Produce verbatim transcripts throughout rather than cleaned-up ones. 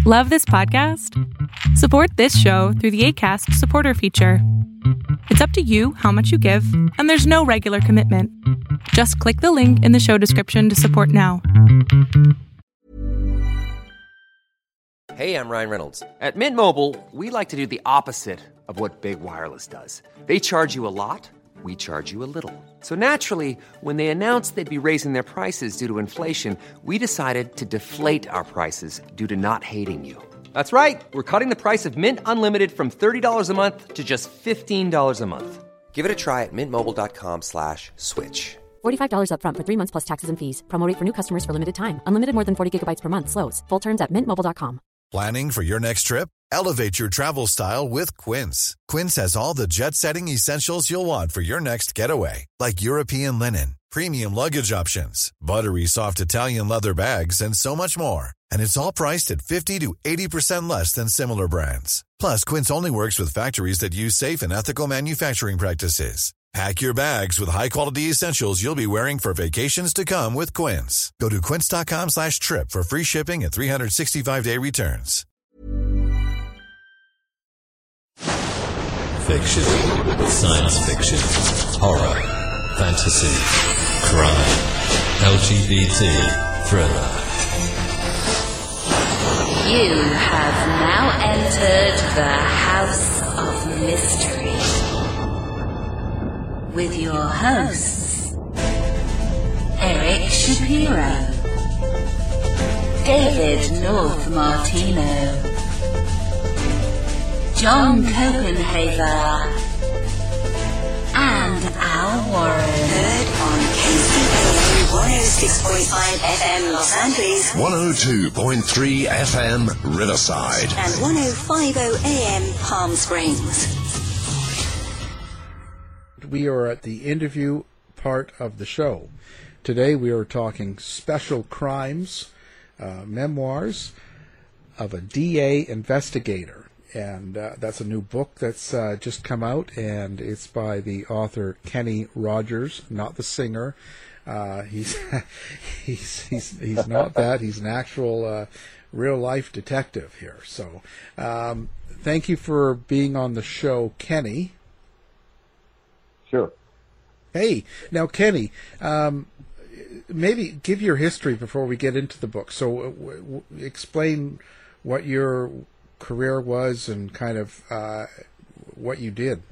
Love this podcast? Support this show through the Acast supporter feature. It's up to you how much you give, and there's no regular commitment. Just click the link in the show description to support now. Hey, I'm Ryan Reynolds. At Mint Mobile, we like to do the opposite of what Big Wireless does. They charge you a lot, we charge you a little. So naturally, when they announced they'd be raising their prices due to inflation, we decided to deflate our prices due to not hating you. That's right. We're cutting the price of Mint Unlimited from thirty dollars a month to just fifteen dollars a month. Give it a try at mintmobile.com slash switch. forty-five dollars up front for three months plus taxes and fees. Promo rate for new customers for limited time. Unlimited more than forty gigabytes per month. Slows full terms at mint mobile dot com. Planning for your next trip? Elevate your travel style with Quince. Quince has all the jet-setting essentials you'll want for your next getaway, like European linen, premium luggage options, buttery soft Italian leather bags, and so much more. And it's all priced at fifty to eighty percent less than similar brands. Plus, Quince only works with factories that use safe and ethical manufacturing practices. Pack your bags with high-quality essentials you'll be wearing for vacations to come with Quince. Go to quince.com slash trip for free shipping and three sixty-five day returns. Fiction, science fiction, horror, fantasy, crime, L G B T, thriller. You have now entered the House of Mystery with your hosts, Eric Shapiro, David North Martino, John Copenhaver, and Al Warren. Heard on K C P one oh six point five F M Los Angeles, one oh two point three F M Riverside, and ten fifty A M Palm Springs. We are at the interview part of the show. Today we are talking Special Crimes, uh, memoirs of a D A investigator. And uh, that's a new book that's uh, just come out, and it's by the author Kenny Rogers, not the singer. Uh, he's, he's he's he's not that. He's an actual uh, real-life detective here. So um, thank you for being on the show, Kenny. Sure. Hey, now, Kenny, um, maybe give your history before we get into the book. So uh, w- w- explain what your career was and kind of uh, what you did.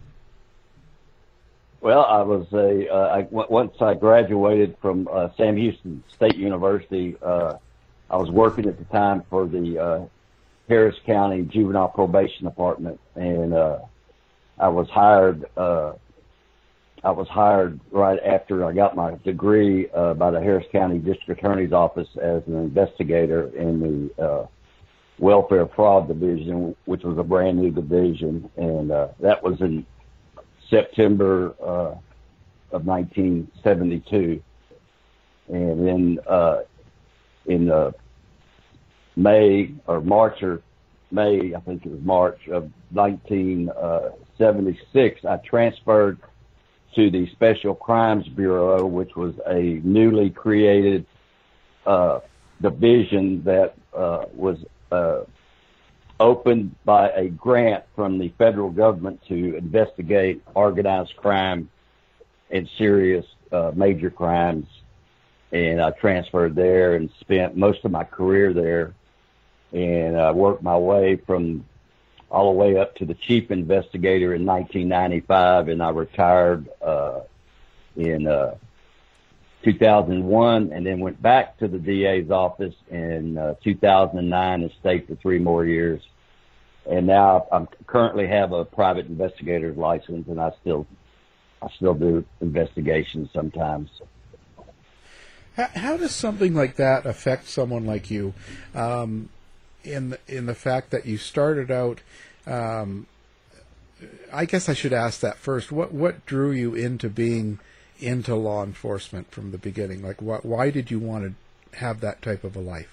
Well, I was a, uh, I, w- once I graduated from uh, Sam Houston State University, uh, I was working at the time for the uh, Harris County Juvenile Probation Department, and uh, I was hired uh, I was hired right after I got my degree uh, by the Harris County District Attorney's Office as an investigator in the uh, Welfare Fraud Division, which was a brand new division, and uh, that was in September uh, of nineteen seventy-two. And then uh, in uh, May or March or May, I think it was March of nineteen seventy-six, I transferred to the Special Crimes Bureau, which was a newly created uh, division that uh, was uh, opened by a grant from the federal government to investigate organized crime and serious uh, major crimes. And I transferred there and spent most of my career there. And I worked my way from all the way up to the chief investigator in nineteen ninety-five, and I retired uh, in uh, two thousand one, and then went back to the D A's office in uh, two thousand nine and stayed for three more years. And now I currently have a private investigator's license, and I still I still do investigations sometimes. How, how does something like that affect someone like you? Um, in the, in the fact that you started out, um, I guess I should ask that first. What what drew you into being into law enforcement from the beginning? Like, what, why did you want to have that type of a life?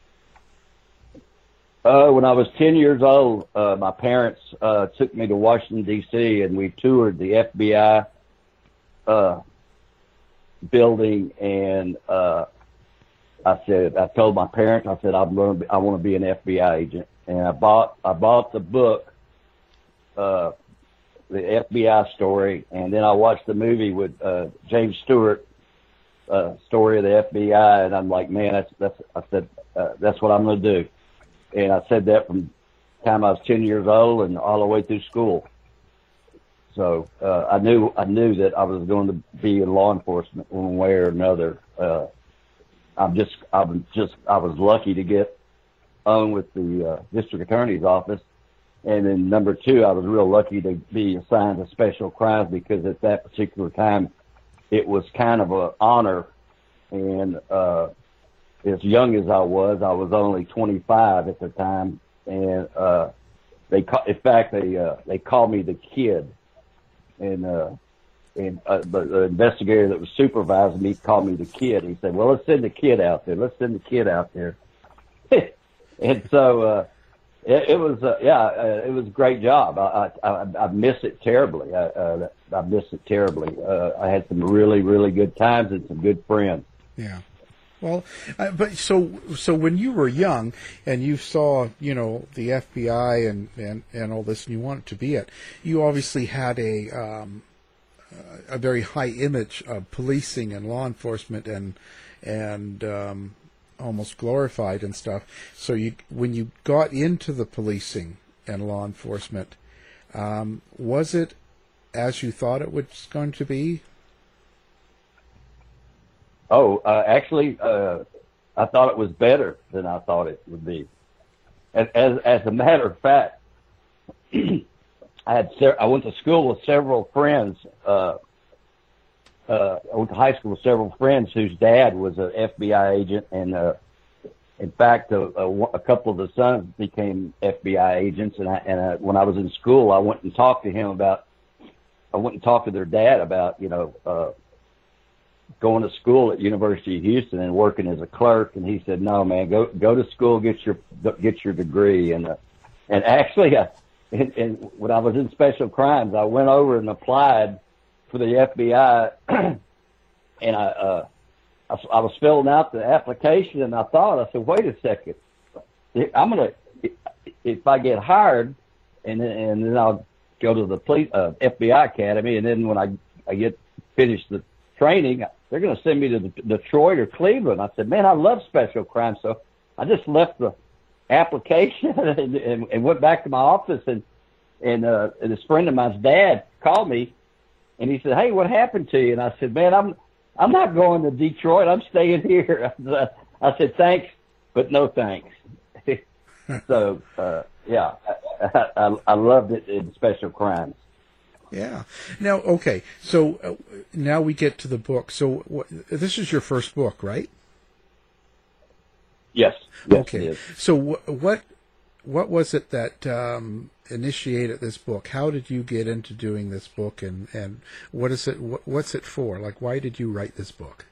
Uh, when I was ten years old, uh, my parents uh, took me to Washington, D C, and we toured the F B I uh, building, and uh, I said, I told my parents, I said, I'm going to be, I want to be an F B I agent. And I bought, I bought the book, uh, the F B I story. And then I watched the movie with, uh, James Stewart, uh, story of the F B I. And I'm like, man, that's, that's, I said, uh, that's what I'm going to do. And I said that from the time I was ten years old and all the way through school. So, uh, I knew, I knew that I was going to be in law enforcement one way or another. Uh, I'm just, I'm just, I was lucky to get on with the uh, district attorney's office. And then number two, I was real lucky to be assigned to special crimes because at that particular time, it was kind of an honor. And uh, as young as I was, I was only twenty-five at the time. And uh, they, ca- in fact, they uh, they called me the kid. And uh, And uh, the, the investigator that was supervising me called me the kid. He said, well, let's send the kid out there. Let's send the kid out there. And so uh, it, it was, uh, yeah, uh, it was a great job. I, I, I miss it terribly. I, uh, I miss it terribly. Uh, I had some really, really good times and some good friends. Yeah. Well, uh, but so so when you were young and you saw, you know, the F B I and, and, and all this and you wanted to be it, you obviously had a... Um, a very high image of policing and law enforcement and and um, almost glorified and stuff. So you, when you got into the policing and law enforcement, um, was it as you thought it was going to be? Oh, uh, actually, uh, I thought it was better than I thought it would be. As as, as a matter of fact. I had I went to school with several friends. Uh, uh, I went to high school with several friends whose dad was an F B I agent, and uh, in fact, a, a, a couple of the sons became F B I agents. And I, and I, when I was in school, I went and talked to him about. I went and talked to their dad about, you know, uh, going to school at University of Houston and working as a clerk. And he said, "No, man, go go to school, get your get your degree." And uh, and actually, I. And, and when I was in special crimes, I went over and applied for the F B I, and I, uh, I, I was filling out the application, and I thought, I said, wait a second, I'm gonna, if I get hired, and then, and then I'll go to the police, uh, F B I academy, and then when I, I get finished the training, they're gonna send me to Detroit or Cleveland. I said, man, I love special crimes, so I just left the application and, and, and went back to my office, and and, uh, and this friend of mine's dad called me and he said, hey, what happened to you? And I said, man, I'm I'm not going to Detroit. I'm staying here. I said, thanks, but no thanks. So uh, yeah, I, I, I loved it in special crimes. Yeah. Now, okay, so uh, now we get to the book. So what, this is your first book, right? Yes. yes okay. So wh- what what was it that um, initiated this book? How did you get into doing this book, and, and what is it? What, what's it for? Like, why did you write this book?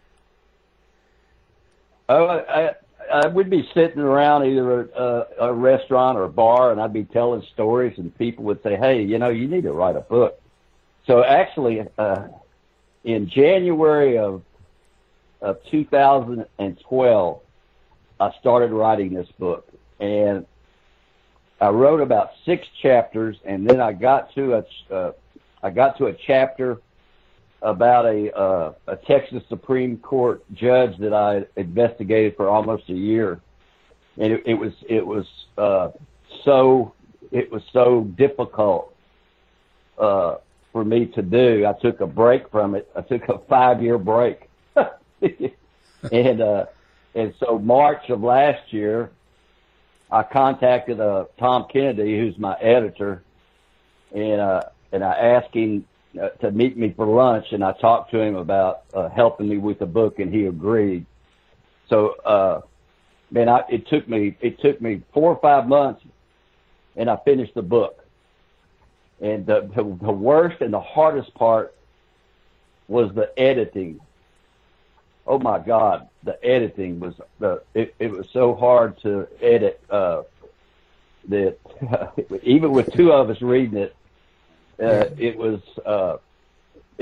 Oh, I, I would be sitting around either a, a restaurant or a bar, and I'd be telling stories, and people would say, "Hey, you know, you need to write a book." So actually, uh, in January of of two thousand twelve. I started writing this book, and I wrote about six chapters, and then I got to a, uh, I got to a chapter about a, uh, a Texas Supreme Court judge that I investigated for almost a year, and it, it was it was uh, so it was so difficult uh, for me to do. I took a break from it. I took a five year break, and. Uh, And so March of last year, I contacted uh, Tom Kennedy, who's my editor, and uh, and I asked him uh, to meet me for lunch, and I talked to him about uh, helping me with the book, and he agreed. So, uh, man, I, it took me it took me four or five months, and I finished the book. And the the, the worst and the hardest part was the editing. Oh my God, the editing was the it, it was so hard to edit uh, that uh, even with two of us reading it, uh, it was uh, it was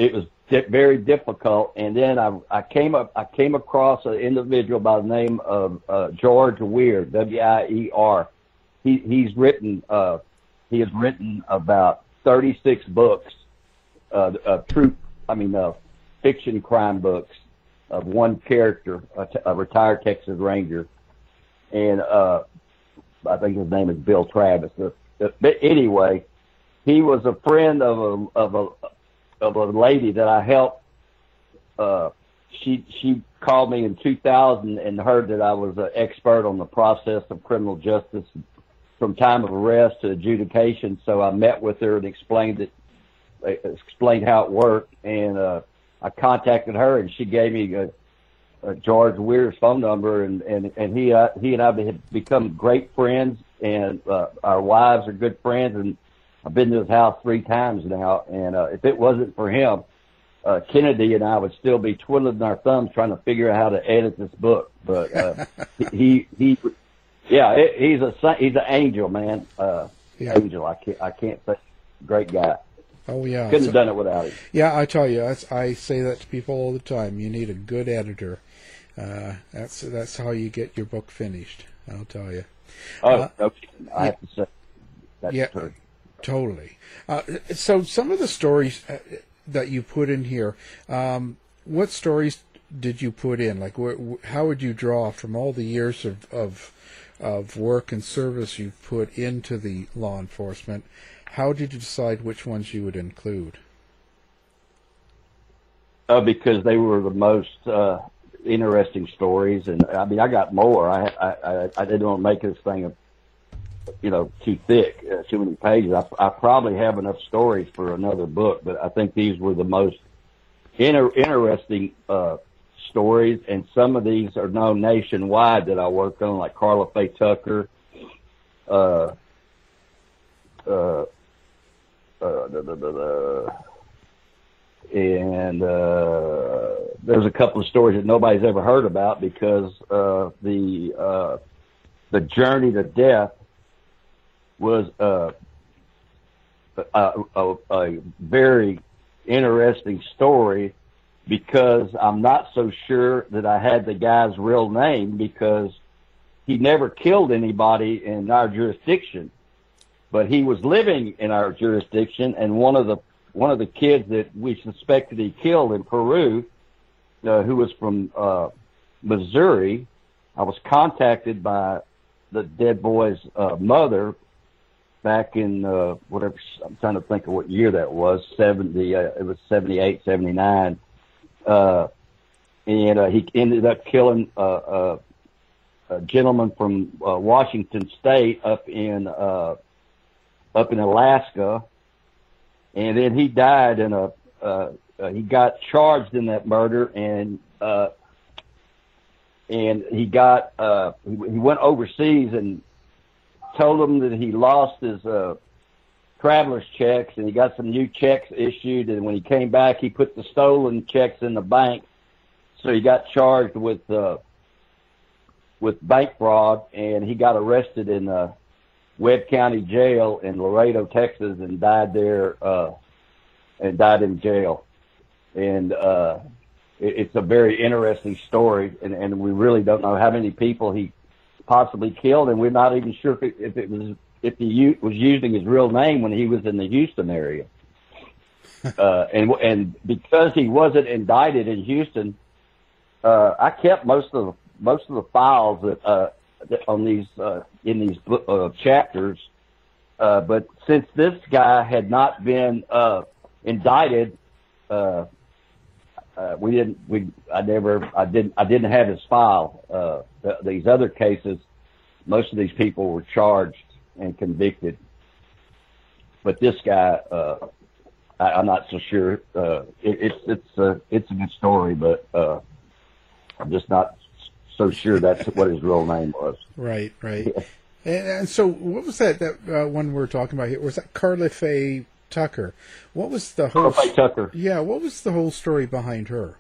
di- very difficult. And then I, I came up, I came across an individual by the name of uh, George Weir, W I E R. He, he's written, uh, he has written about thirty-six books, uh, uh, true, I mean, uh, fiction crime books of one character, a, t- a retired Texas Ranger. And, uh, I think his name is Bill Travis. Uh, but anyway, he was a friend of a, of a, of a lady that I helped. Uh, she, she called me in two thousand and heard that I was an expert on the process of criminal justice from time of arrest to adjudication. So I met with her and explained it, explained how it worked. And, uh, I contacted her and she gave me a, a George Weir's phone number, and, and, and he, uh, he and I have become great friends, and, uh, our wives are good friends, and I've been to his house three times now. And, uh, if it wasn't for him, uh, Kennedy and I would still be twiddling our thumbs trying to figure out how to edit this book. But, uh, he, he, yeah, it, he's a, he's an angel, man. Uh, yeah. Angel. I can't, I can't say great guy. Oh, yeah. Couldn't so, have done it without him. Yeah, I tell you, that's, I say that to people all the time. You need a good editor. Uh, that's that's how you get your book finished, I'll tell you. Oh, uh, okay. I yeah, have to say that's yeah, true. Totally. Uh, so some of the stories that you put in here, um, what stories did you put in? Like, wh- how would you draw from all the years of, of, of work and service you've put into the law enforcement? How did you decide which ones you would include? Uh, because they were the most uh, interesting stories, and I mean, I got more. I I, I didn't want to make this thing, you know, too thick, uh, too many pages. I, I probably have enough stories for another book, but I think these were the most inter- interesting uh, stories, and some of these are known nationwide that I worked on, like Carla Faye Tucker. Uh, uh, Uh, da, da, da, da. And uh, there's a couple of stories that nobody's ever heard about because uh, the uh, the journey to death was uh, a, a, a very interesting story because I'm not so sure that I had the guy's real name because he never killed anybody in our jurisdiction. But he was living in our jurisdiction, and one of the one of the kids that we suspected he killed in Peru, uh, who was from uh, Missouri, I was contacted by the dead boy's uh, mother back in uh, whatever. I'm trying to think of what year that was. Seventy. Uh, it was seventy-eight, seventy-nine, uh, and uh, he ended up killing uh, uh, a gentleman from uh, Washington State up in. Uh, up in Alaska, and then he died in a, uh, uh, he got charged in that murder, and, uh, and he got, uh, he, he went overseas and told them that he lost his, uh, traveler's checks, and he got some new checks issued, and when he came back, he put the stolen checks in the bank, so he got charged with, uh, with bank fraud, and he got arrested in, uh, Webb County Jail in Laredo, Texas, and died there, uh, and died in jail. And, uh, it, it's a very interesting story, and, and we really don't know how many people he possibly killed, and we're not even sure if it, if it was, if he u- was using his real name when he was in the Houston area. uh, and, and because he wasn't indicted in Houston, uh, I kept most of the, most of the files that, uh, on these uh, in these uh, chapters, uh, but since this guy had not been uh, indicted, uh, uh, we didn't. We I never. I didn't. I didn't have his file. Uh, th- these other cases, most of these people were charged and convicted, but this guy, uh, I, I'm not so sure. Uh, it, it's it's a it's a good story, but uh, I'm just not so sure that's what his real name was. Right, right. Yeah. And, and so, what was that? That uh, one we were talking about here was that Carla Faye Tucker. What was the whole? Carla Faye Tucker. Yeah, what was the whole story behind her?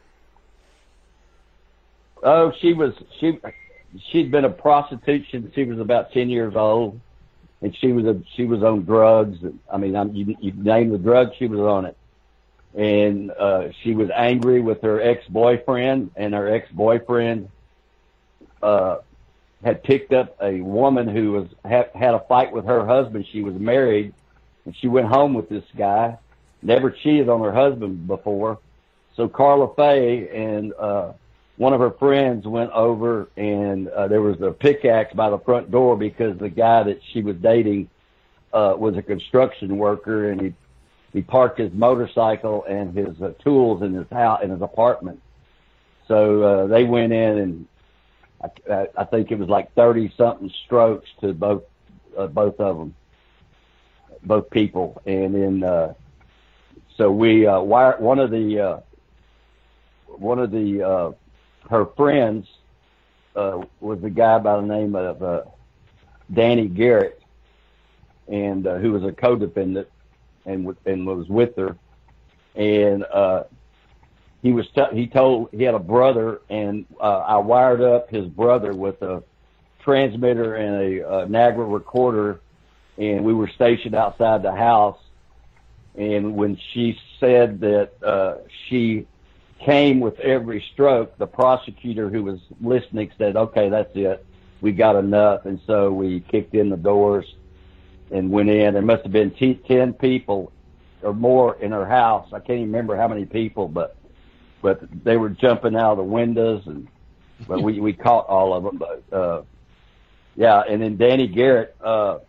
Oh, she was she she'd been a prostitute since she was about ten years old, and she was a she was on drugs. I mean, I'm, you you name the drug, she was on it, and uh, she was angry with her ex-boyfriend, and her ex-boyfriend uh, had picked up a woman who was had, had a fight with her husband. She was married, and she went home with this guy. Never cheated on her husband before. So Carla Faye and uh, one of her friends went over, and uh, there was a pickaxe by the front door because the guy that she was dating uh, was a construction worker, and he he parked his motorcycle and his uh, tools in his house in his apartment. So uh, they went in, and I, I think it was like thirty something strokes to both uh, both of them, both people, and then uh, so we uh, wired one of the uh, one of the uh, her friends uh, was a guy by the name of uh, Danny Garrett, and uh, who was a co-defendant and and was with her, and uh, he was t- he told he had a brother, and uh, I wired up his brother with a transmitter and a, a Niagara recorder, and we were stationed outside the house. And when she said that uh, she came with every stroke, the prosecutor who was listening said, "Okay, that's it. We got enough." And so we kicked in the doors and went in. There must have been t- ten people or more in her house. I can't even remember how many people, but but they were jumping out of the windows, and but we we caught all of them. But uh, yeah, and then Danny Garrett uh,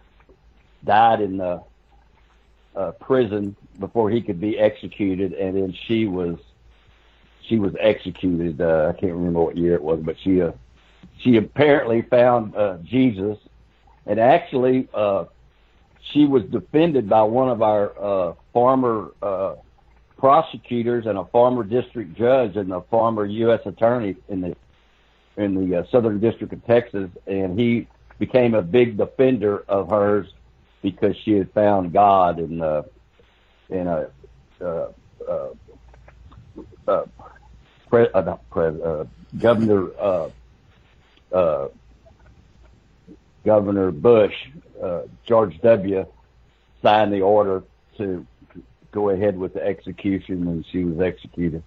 died in the uh, prison before he could be executed, and then she was. She was executed. Uh, I can't remember what year it was, but she uh, she apparently found uh, Jesus, and actually uh, she was defended by one of our uh, former uh, prosecutors and a former district judge and a former U S attorney in the in the uh, Southern District of Texas, and he became a big defender of hers because she had found God in uh, in a. Uh, uh, uh, Pre, uh, not pre, uh, Governor uh, uh, Governor Bush, uh, George W. signed the order to go ahead with the execution, and she was executed.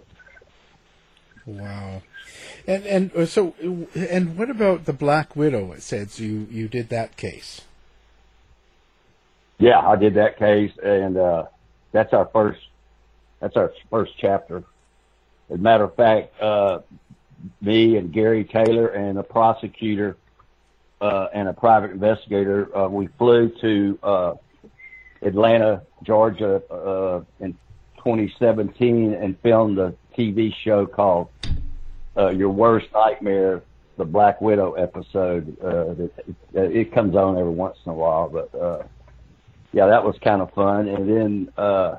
Wow. And and so and what about the Black Widow? It says you you did that case. Yeah, I did that case, and uh, that's our first that's our first chapter. As a matter of fact, uh, me and Gary Taylor and a prosecutor uh, and a private investigator, uh, we flew to uh, Atlanta, Georgia uh, in twenty seventeen and filmed a T V show called uh, Your Worst Nightmare, the Black Widow episode. Uh, it, it comes on every once in a while, but uh, yeah, that was kind of fun. And then uh,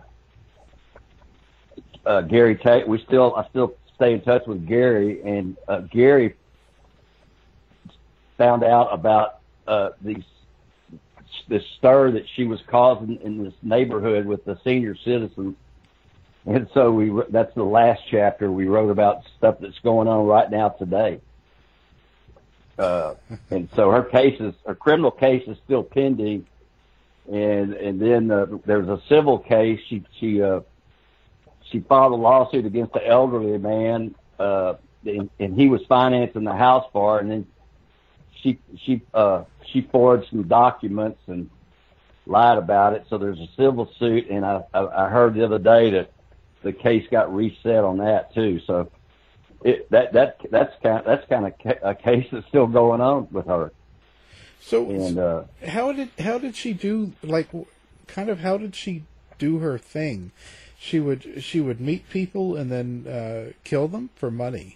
Uh, Gary Tate, we still, I still stay in touch with Gary, and uh, Gary found out about uh, these this stir that she was causing in this neighborhood with the senior citizens, and so we that's the last chapter we wrote about stuff that's going on right now today. Uh, and so her case is, her criminal case is still pending, and and then uh, there's a civil case. She she. Uh, She filed a lawsuit against the elderly man, uh, and, and he was financing the house for her. And then she she uh, she forged some documents and lied about it. So there's a civil suit, and I, I, I heard the other day that the case got reset on that too. So it, that that that's kind of, that's kind of a case that's still going on with her. So and, uh, how did how did she do? Like, kind of how did she do her thing? She would she would meet people and then uh, kill them for money.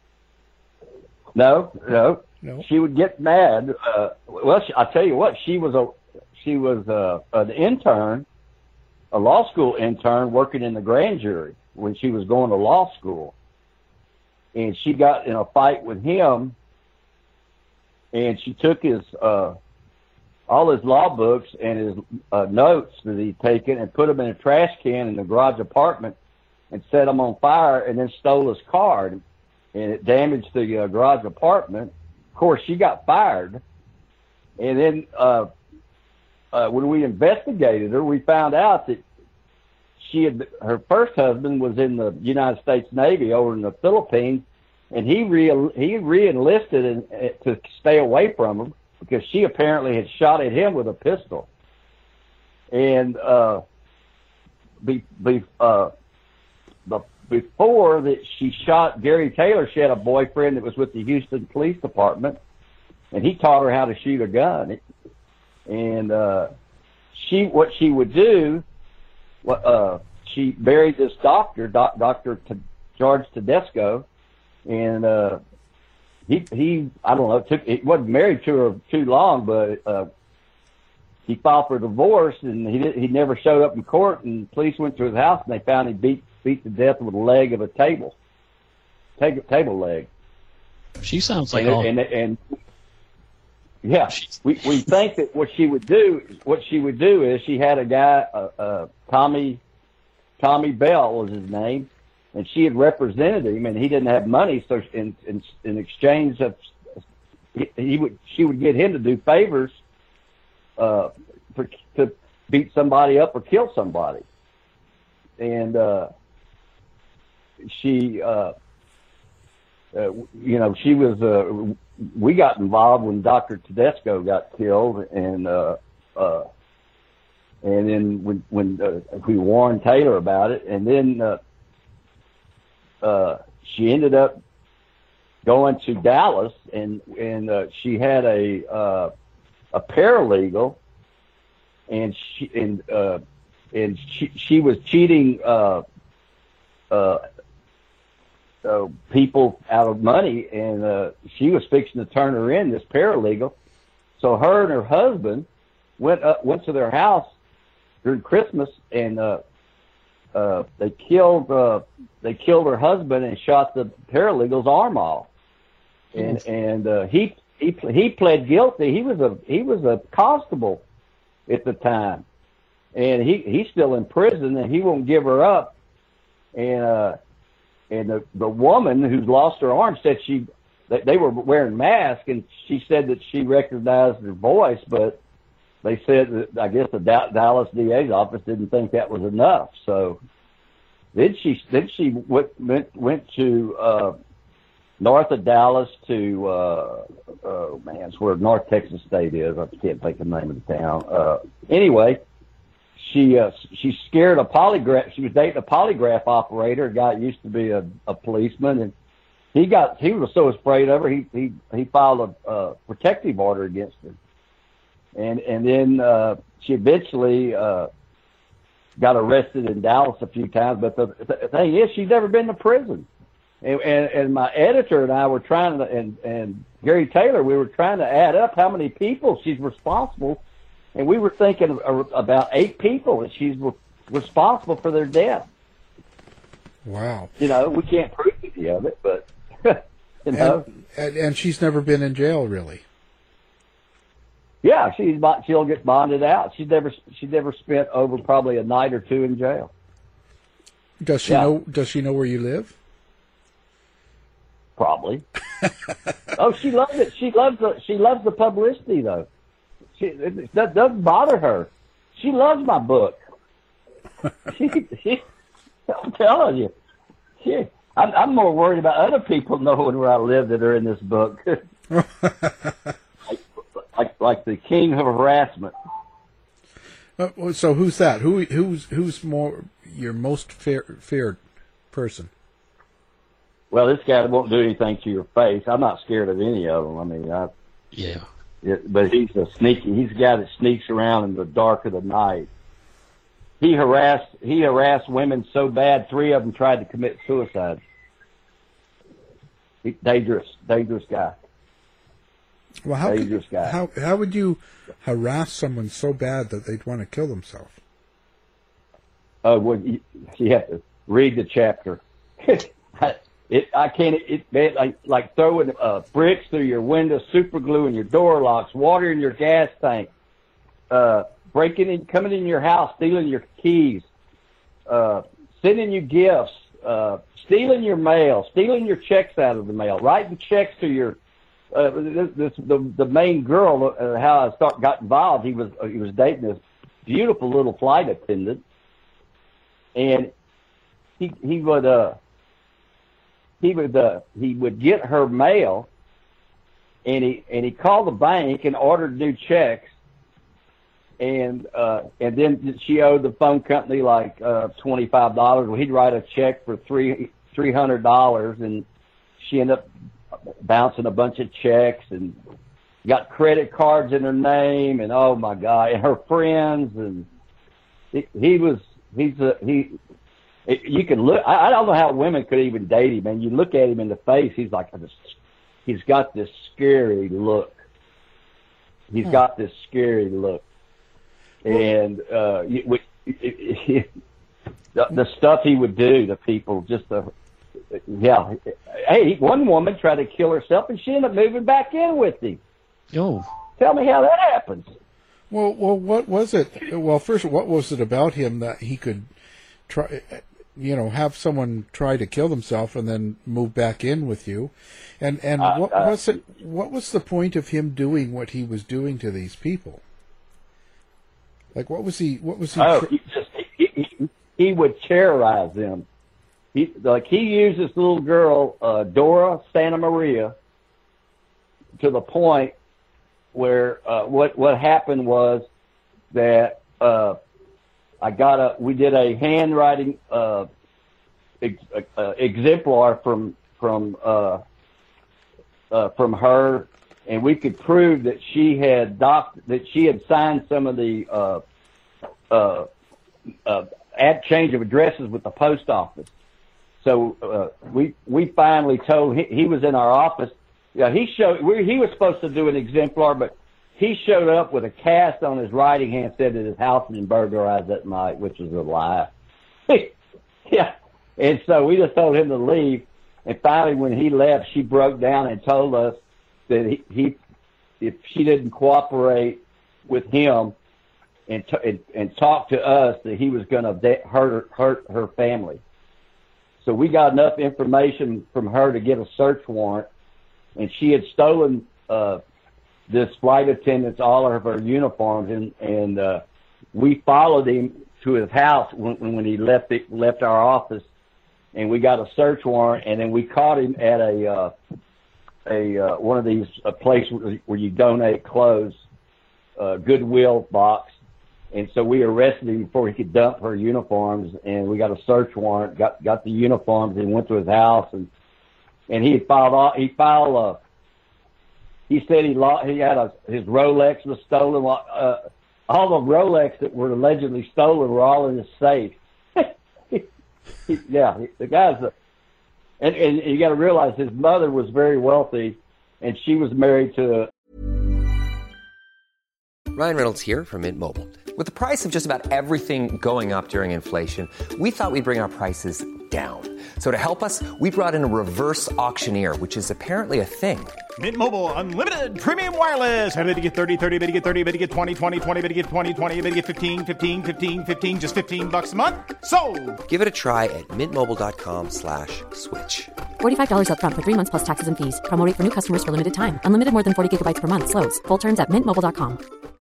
No, no, no. She would get mad. Uh, well, she, I'll tell you what. She was a she was a, an intern, a law school intern working in the grand jury when she was going to law school, and she got in a fight with him, and she took his. Uh, all his law books and his uh, notes that he'd taken and put them in a trash can in the garage apartment and set them on fire, and then stole his car, and, and it damaged the uh, garage apartment. Of course, she got fired. And then uh, uh, when we investigated her, we found out that she had her first husband was in the United States Navy over in the Philippines, and he re he re-enlisted in, uh, to stay away from him because she apparently had shot at him with a pistol. And uh, be, be, uh, the, before that she shot Gary Taylor, she had a boyfriend that was with the Houston Police Department, and he taught her how to shoot a gun. And uh, she, what she would do, uh, she married this doctor, doc, Doctor T- George Tedesco, and uh, he, he, I don't know, took, he wasn't married to her too long, but uh, he filed for divorce, and he did, he never showed up in court. And police went to his house, and they found him beat beat to death with a leg of a table, table, table leg. She sounds like and, all. And, and, and yeah, we we think that what she would do, what she would do is she had a guy, uh, uh, Tommy, Tommy Bell was his name, and she had represented him, and he didn't have money, so in in, in exchange of he, he would she would get him to do favors, uh, for, to beat somebody up or kill somebody, and uh, she, uh, uh, you know, she was. Uh, we got involved when Doctor Tedesco got killed, and uh, uh, and then when when uh, we warned Taylor about it, and then uh, uh, she ended up going to Dallas, and and uh, she had a uh, a paralegal, and she and uh, and she she was cheating uh, uh, uh, people out of money, and uh, she was fixing to turn her in, this paralegal. So her and her husband went up, went to their house during Christmas, and uh, uh, they killed uh, they killed her husband and shot the paralegal's arm off. And and uh, he he he pled guilty. He was a he was a constable at the time, and he he's still in prison, and he won't give her up. And uh, and the the woman who's lost her arm said she that they were wearing masks, and she said that she recognized her voice, but they said that I guess the Dallas D A's office didn't think that was enough. So then she then she went went, went to uh, north of Dallas to uh, oh man, it's where North Texas State is. I can't think of the name of the town. Uh, anyway, she uh, she scared a polygraph. She was dating a polygraph operator. A guy used to be a, a policeman, and he got he was so afraid of her. He he he filed a uh, protective order against her, and and then uh, she eventually uh, got arrested in Dallas a few times. But the, the thing is, she's never been to prison. And, and, and my editor and I were trying to, and, and Gary Taylor, we were trying to add up how many people she's responsible, and we were thinking of about eight people that she's re- responsible for their death. Wow. You know, we can't prove any of it, but, you know. And, and, and she's never been in jail, really. Yeah, she's she'll get bonded out. She's never she's never spent over probably a night or two in jail. Does she yeah. know? Does she know where you live? Probably. Oh, she loves it. She loves the she loves the publicity, though. She it, that doesn't bother her. She loves my book. she, she, I'm telling you, she. I'm, I'm more worried about other people knowing where I live that are in this book. like, like like the king of harassment. Uh, so who's that? Who who's who's more your most fear, feared person? Well, this guy won't do anything to your face. I'm not scared of any of them. I mean, I, yeah. It, but he's a sneaky. He's a guy that sneaks around in the dark of the night. He harassed. He harassed women so bad, three of them tried to commit suicide. He, dangerous, dangerous guy. Well, how dangerous could, guy. How how would you harass someone so bad that they'd want to kill themselves? Oh, uh, well, you, you have to read the chapter. It, I can't, it, it like, like throwing uh, bricks through your windows, super glue in your door locks, water in your gas tank, uh, breaking in, coming in your house, stealing your keys, uh, sending you gifts, uh, stealing your mail, stealing your checks out of the mail, writing checks to your, uh, this, this, the, the main girl, uh, how I start, got involved, he was, uh, he was dating this beautiful little flight attendant. and he he would uh he would uh he would get her mail, and he and he called the bank and ordered new checks, and uh and then she owed the phone company like uh twenty five dollars. Well, he'd write a check for three three hundred dollars, and she ended up bouncing a bunch of checks and got credit cards in her name, and oh my God, and her friends, and he, he was he's a he. It, you can look. I, I don't know how women could even date him. And you look at him in the face, he's like this. He's got this scary look. He's hmm. got this scary look, and uh, you, we, it, it, the, the stuff he would do to people, just the yeah. Hey, one woman tried to kill herself, and she ended up moving back in with him. Oh, tell me how that happens. Well, well, what was it? Well, first, what was it about him that he could try? You know, have someone try to kill themselves and then move back in with you, and and uh, what uh, was it? What was the point of him doing what he was doing to these people? Like, what was he? What was he? Oh, tr- he, just, he, he, he would terrorize them. He like he used this little girl, uh, Dora Santa Maria, to the point where uh, what what happened was that. Uh, I got a. We did a handwriting uh, ex, uh, exemplar from from uh, uh, from her, and we could prove that she had doc that she had signed some of the uh, uh, uh, ad change of addresses with the post office. So uh, we we finally told he, he was in our office. Yeah, he showed. We, he was supposed to do an exemplar, but he showed up with a cast on his writing hand, said that his house had been burglarized that night, which was a lie. Yeah. And so we just told him to leave. And finally, when he left, she broke down and told us that he, he if she didn't cooperate with him and, t- and, and talk to us, that he was going to de- hurt, hurt her family. So we got enough information from her to get a search warrant. And she had stolen uh this flight attendant's all of her uniforms, and and uh, we followed him to his house when when he left it, left our office, and we got a search warrant, and then we caught him at a uh, a uh, one of these a place where, where you donate clothes, uh, Goodwill box, and so we arrested him before he could dump her uniforms, and we got a search warrant, got got the uniforms, and went to his house, and and he filed all, he filed a. He said he lost, he had a, his Rolex was stolen. Uh, all the Rolex that were allegedly stolen were all in his safe. he, he, yeah, the guy's a, and, and you got to realize his mother was very wealthy, and she was married to a. Ryan Reynolds here from Mint Mobile. With the price of just about everything going up during inflation, we thought we'd bring our prices down. So to help us, we brought in a reverse auctioneer, which is apparently a thing. Mint Mobile Unlimited Premium Wireless. How to get thirty, thirty, how to get thirty, how to get twenty, twenty, twenty, how to get twenty, twenty, how to get fifteen, fifteen, fifteen, fifteen, just fifteen bucks a month? Sold! Give it a try at mintmobile.com slash switch. forty-five dollars up front for three months plus taxes and fees. Promo rate for new customers for limited time. Unlimited more than forty gigabytes per month. Slows full terms at mint mobile dot com.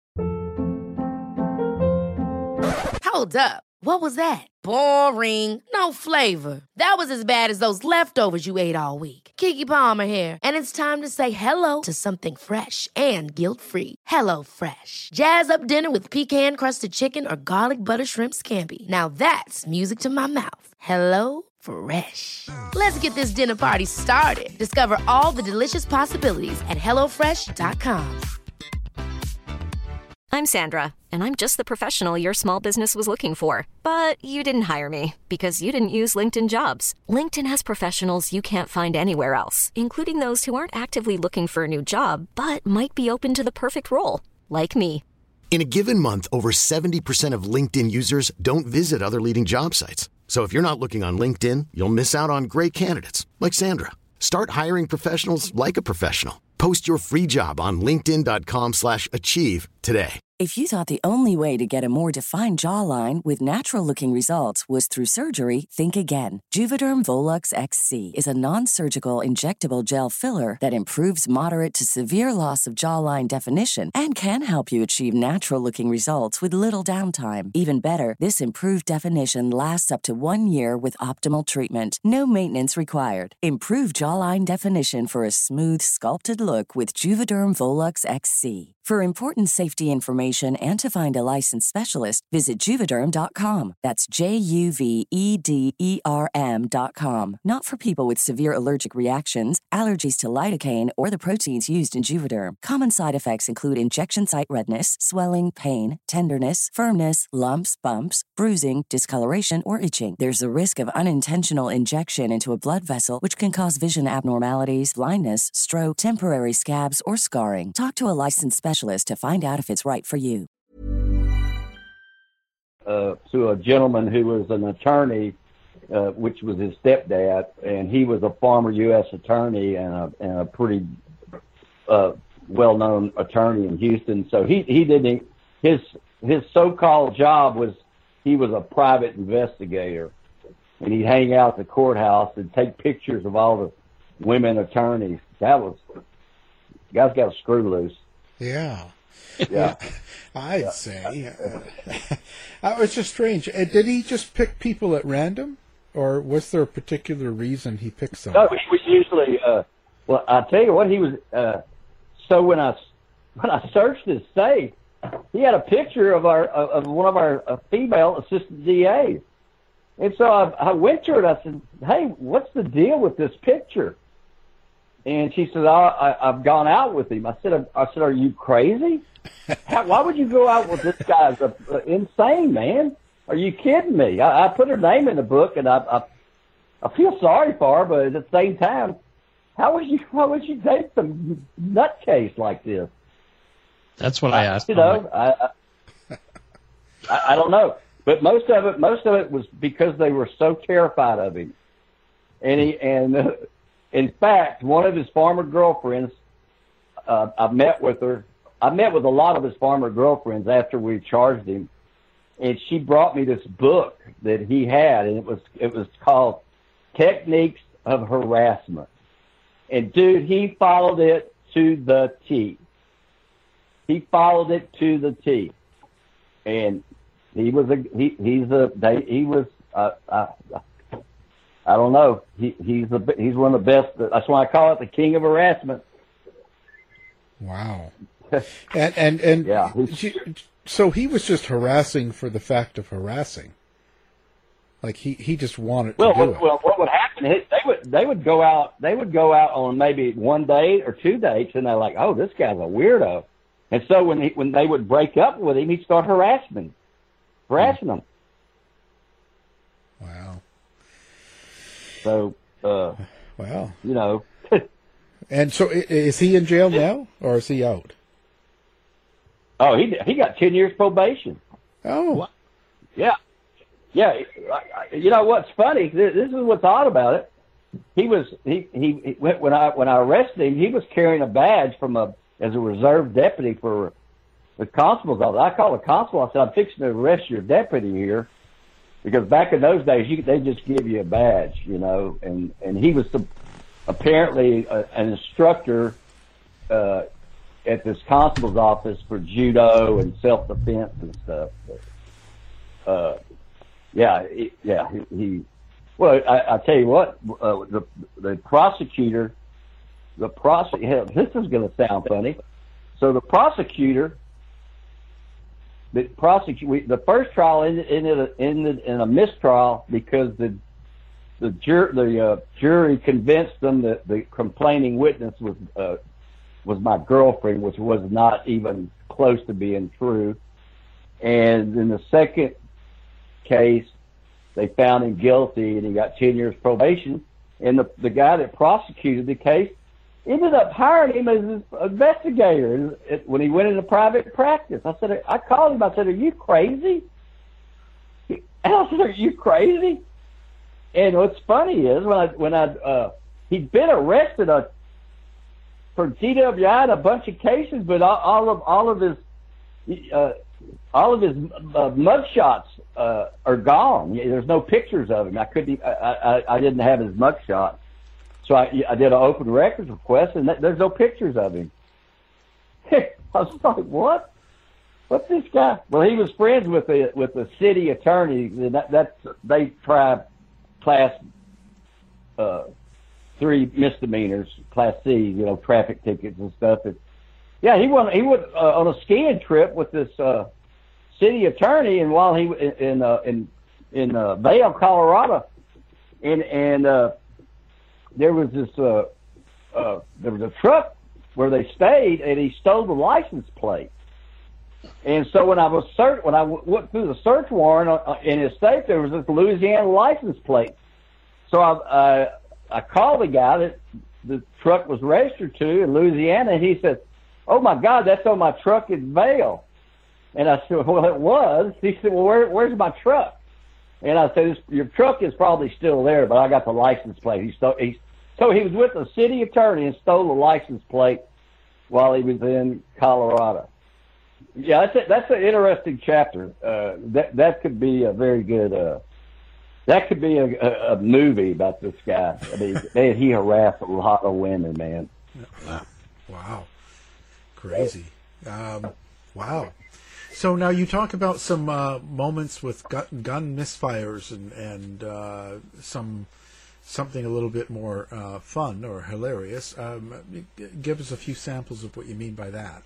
Hold up. What was that? Boring. No flavor. That was as bad as those leftovers you ate all week. Keke Palmer here, and it's time to say hello to something fresh and guilt-free. Hello Fresh. Jazz up dinner with pecan-crusted chicken or garlic butter shrimp scampi. Now that's music to my mouth. Hello Fresh. Let's get this dinner party started. Discover all the delicious possibilities at hello fresh dot com. I'm Sandra, and I'm just the professional your small business was looking for. But you didn't hire me because you didn't use LinkedIn Jobs. LinkedIn has professionals you can't find anywhere else, including those who aren't actively looking for a new job, but might be open to the perfect role, like me. In a given month, over seventy percent of LinkedIn users don't visit other leading job sites. So if you're not looking on LinkedIn, you'll miss out on great candidates like Sandra. Start hiring professionals like a professional. Post your free job on linkedin dot com slash achieve today. If you thought the only way to get a more defined jawline with natural-looking results was through surgery, think again. Juvederm Volux X C is a non-surgical injectable gel filler that improves moderate to severe loss of jawline definition and can help you achieve natural-looking results with little downtime. Even better, this improved definition lasts up to one year with optimal treatment. No maintenance required. Improve jawline definition for a smooth, sculpted look with Juvederm Volux X C. For important safety information and to find a licensed specialist, visit Juvederm dot com. That's J U V E D E R M dot com. Not for people with severe allergic reactions, allergies to lidocaine, or the proteins used in Juvederm. Common side effects include injection site redness, swelling, pain, tenderness, firmness, lumps, bumps, bruising, discoloration, or itching. There's a risk of unintentional injection into a blood vessel, which can cause vision abnormalities, blindness, stroke, temporary scabs, or scarring. Talk to a licensed specialist to find out if it's right for you. Uh, to a gentleman who was an attorney, uh, which was his stepdad, and he was a former U S attorney and a, and a pretty uh, well-known attorney in Houston. So he, he didn't, his, his so-called job was he was a private investigator, and he'd hang out at the courthouse and take pictures of all the women attorneys. That was, the guy's got a screw loose. Yeah. Yeah. I'd yeah. say. Uh, it's just strange. Uh, did he just pick people at random? Or was there a particular reason he picked some? No, he was usually, uh, well, I'll tell you what, he was, uh, so when I, when I searched his safe, he had a picture of our, of one of our uh, female assistant D As. And so I, I went to her and I said, hey, what's the deal with this picture? And she said, I, I, I've gone out with him. I said, I said, are you crazy? How, why would you go out with this guy? It's a, a, insane, man. Are you kidding me? I, I put her name in the book, and I, I, I feel sorry for her, but at the same time, how would you, how would you take some nutcase like this? That's what I asked. You know, I, I, I, I don't know, but most of it, most of it was because they were so terrified of him, and he, and. Uh, In fact, one of his former girlfriends, uh, I met with her. I met with a lot of his former girlfriends after we charged him, and she brought me this book that he had, and it was it was called Techniques of Harassment. And dude, he followed it to the T. He followed it to the T, and he was a he he's a they, he was uh, uh, I don't know. He, he's the he's one of the best. That's why I call it the king of harassment. Wow. and and and yeah. So he was just harassing for the fact of harassing. Like he, he just wanted well, to do well, it. Well, what would happen is they would they would go out they would go out on maybe one date or two dates, and they're like, oh, this guy's a weirdo. And so when he, when they would break up with him, he'd start harassing harassing them. Wow. So, uh, well, you know. And so, is he in jail now, or is he out? Oh, he he got ten years probation. Oh, yeah, yeah. You know what's funny? This is what's odd about it. He was he he when I when I arrested him, he was carrying a badge from a as a reserve deputy for the constable's office. I called the constable. I said, I'm fixing to arrest your deputy here. Because back in those days, you, they just give you a badge, you know, and, and he was some, apparently a, an instructor uh, at this constable's office for judo and self-defense and stuff. But, uh, yeah, he, yeah, he, he well, I, I tell you what, uh, the the prosecutor, the prosecutor, this is going to sound funny. So the prosecutor. The prosecute the first trial ended, ended, ended in a mistrial because the the, jur, the uh, jury convinced them that the complaining witness was uh, was my girlfriend, which was not even close to being true. And in the second case, they found him guilty, and he got ten years probation. And the the guy that prosecuted the case ended up hiring him as an investigator when he went into private practice. I said, I called him. I said, are you crazy? And I said, are you crazy? And what's funny is when I, when I, uh, he'd been arrested uh, for D W I in a bunch of cases, but all, all of, all of his uh, all of his uh, mug shots uh, are gone. There's no pictures of him. I couldn't. I, I, I didn't have his mug shot, so I, I did an open records request, and there's no pictures of him. I was like, what? What's this guy? Well, he was friends with the with the city attorney. That that's they tried class uh, three misdemeanors, class C, you know, traffic tickets and stuff. And yeah, he went he went uh, on a skiing trip with this uh, city attorney, and while he in uh, in in uh, Vail, Colorado, and and uh, there was this uh, uh, there was a truck where they stayed, and he stole the license plate. And so when I was search, when I w- went through the search warrant uh, in his state, there was this Louisiana license plate. So I uh, I called the guy that the truck was registered to in Louisiana, and he said, "Oh my God, that's on my truck in Vail." And I said, "Well, it was." He said, "Well, where, where's my truck?" And I said, "Your truck is probably still there, but I got the license plate." He stole. He, so he was with the city attorney and stole the license plate while he was in Colorado. Yeah, that's a, that's an interesting chapter. Uh, that that could be a very good. Uh, that could be a, a, a movie about this guy. I mean, man, he harassed a lot of women, man. Wow, crazy. Um, wow. So now you talk about some uh, moments with gun, gun misfires and and uh, some something a little bit more uh, fun or hilarious. Um, give us a few samples of what you mean by that.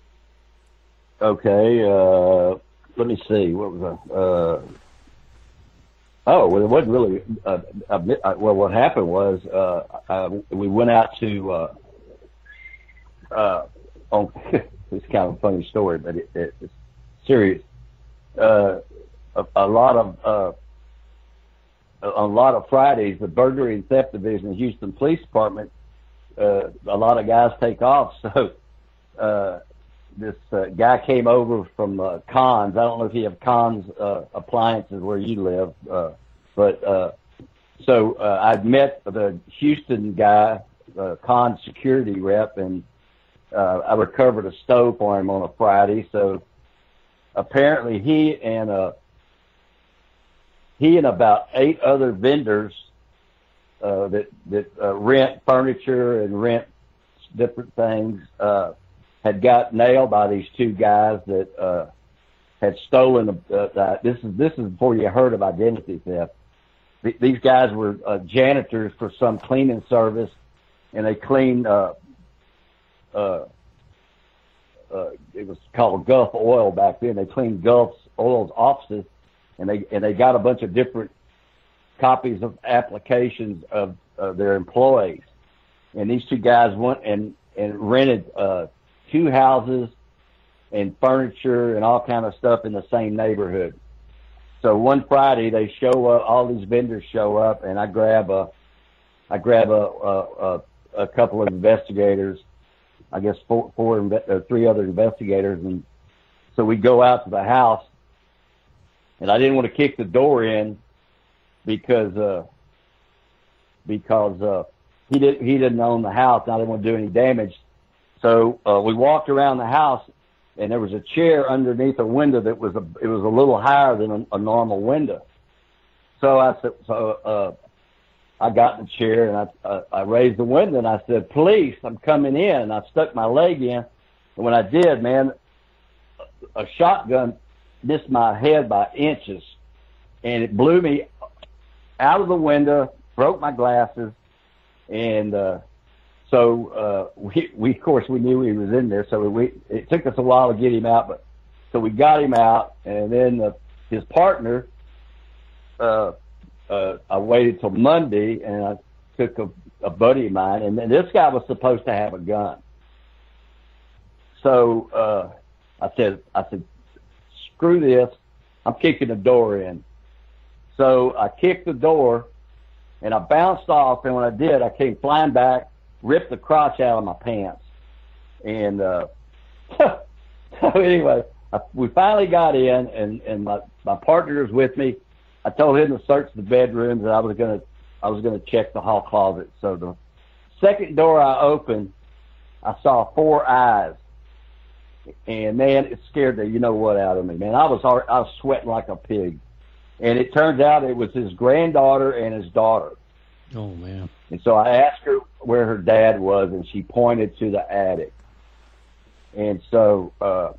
Okay, uh, let me see. What was I? Uh, oh, well, it wasn't really. Uh, uh, well, what happened was uh, uh, we went out to. Uh, uh, on it's kind of a funny story, but it, it, it's serious. Uh, a, a lot of uh, a lot of Fridays, the burglary and theft division of Houston Police Department. Uh, a lot of guys take off, so. Uh, This uh, guy came over from uh, Conn's. I don't know if you have Conn's uh, appliances where you live, uh, but uh, so uh, I'd met the Houston guy, uh, Conn's security rep, and uh, I recovered a stove for him on a Friday. So apparently he and uh, he and about eight other vendors uh, that that uh, rent furniture and rent different things. Uh, had got nailed by these two guys that uh, had stolen. Uh, uh, this is this is before you heard of identity theft. Th- these guys were uh, janitors for some cleaning service, and they cleaned. Uh, uh, uh, it was called Gulf Oil back then. They cleaned Gulf Oil's offices, and they and they got a bunch of different copies of applications of uh, their employees. And these two guys went and and rented. Uh, two houses and furniture and all kind of stuff in the same neighborhood. So one Friday they show up, all these vendors show up, and I grab a, I grab a, a, a, a couple of investigators, I guess four, four, or three other investigators. And so we go out to the house, and I didn't want to kick the door in because, uh, because, uh, he didn't, he didn't own the house, and I didn't want to do any damage. So uh, we walked around the house, and there was a chair underneath a window that was a it was a little higher than a, a normal window. So I said, so uh, I got in the chair and I uh, I raised the window and I said, "Police, I'm coming in." And I stuck my leg in, and when I did, man, a shotgun missed my head by inches, and it blew me out of the window, broke my glasses, and. Uh, So uh, we, we, of course, we knew he was in there. So we, it took us a while to get him out, but so we got him out, and then uh, his partner. Uh, uh, I waited till Monday, and I took a, a buddy of mine, and then this guy was supposed to have a gun. So uh, I said, I said, screw this, I'm kicking the door in. So I kicked the door, and I bounced off, and when I did, I came flying back. Ripped the crotch out of my pants. And uh, so anyway, I, we finally got in, and, and my, my partner was with me. I told him to search the bedrooms, and I was gonna I was gonna check the hall closet. So the second door I opened, I saw four eyes, And man, it scared the you know what out of me, man. I was hard, I was sweating like a pig. And it turns out it was his granddaughter and his daughter. Oh man. And so I asked her where her dad was, and she pointed to the attic. And so uh,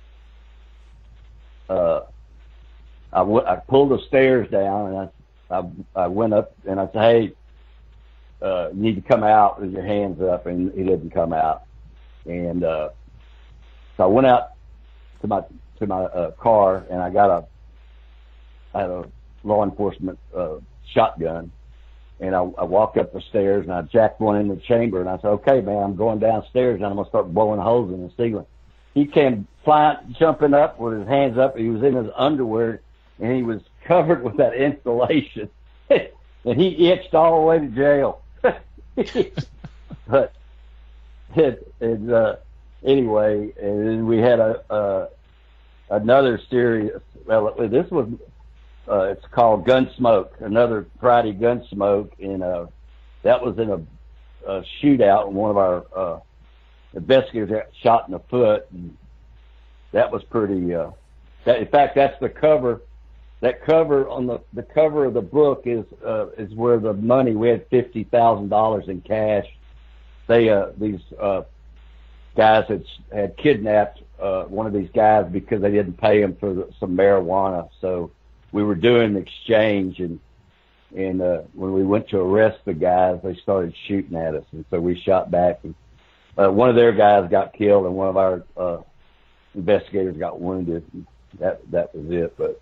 uh, I, w- I pulled the stairs down, and I, I, I went up, and I said, hey, uh, you need to come out with your hands up, and he didn't come out. And uh, so I went out to my to my uh, car, and I got a I had a law enforcement uh, shotgun. And I, I walked up the stairs, and I jacked one in the chamber, and I said, okay, man, I'm going downstairs, and I'm going to start blowing holes in the ceiling. He came flying, jumping up with his hands up. He was in his underwear, and he was covered with that insulation. And he itched all the way to jail. But it, it, uh, anyway, and then we had a uh, another serious, well, this was... Uh, it's called Gunsmoke, another Friday Gunsmoke, and uh, that was in a, a shootout. And one of our uh, investigators got shot in the foot, and that was pretty. Uh, that, in fact, that's the cover. That cover on the the cover of the book is uh, is where the money. We had fifty thousand dollars in cash. They uh, these uh, guys had had kidnapped uh, one of these guys because they didn't pay him for the, some marijuana, so. We were doing an exchange, and and uh, when we went to arrest the guys, they started shooting at us, and so we shot back. And uh, one of their guys got killed, and one of our uh, investigators got wounded. And that that was it. But